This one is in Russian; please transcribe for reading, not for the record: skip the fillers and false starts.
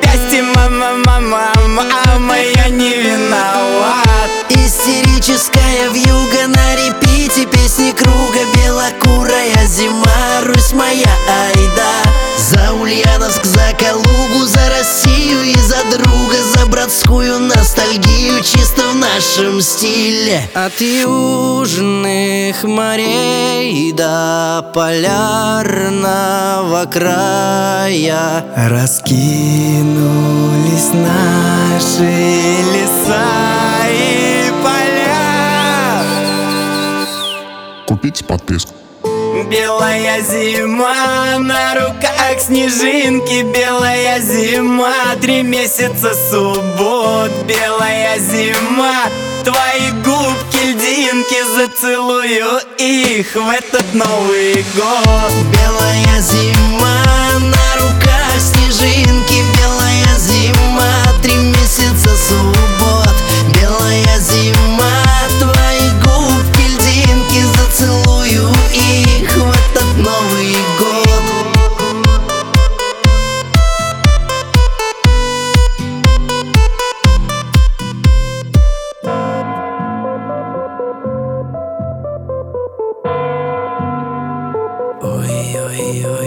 запястье, мама, мама, мама, я не виноват. Истерическая вьюга на репите, песни круга, белокурая зима, Русь моя, айда. За Ульяновск, за Калугу, за Россию и за друга, за братскую ностальгию, чисто в нашем стиле. От южных морей до полярного края раскинулись наши леса и поля. Купите подписку. Белая зима, на руках снежинки. Белая зима, 3 месяца суббот. Белая зима, твои губки льдинки, зацелую их в этот Новый год. Белая зима, на руках снежинки. Белая зима, 3 месяца суббот. Белая зима, твои губки льдинки, зацелую их в этот Новый год. Ой-ой-ой.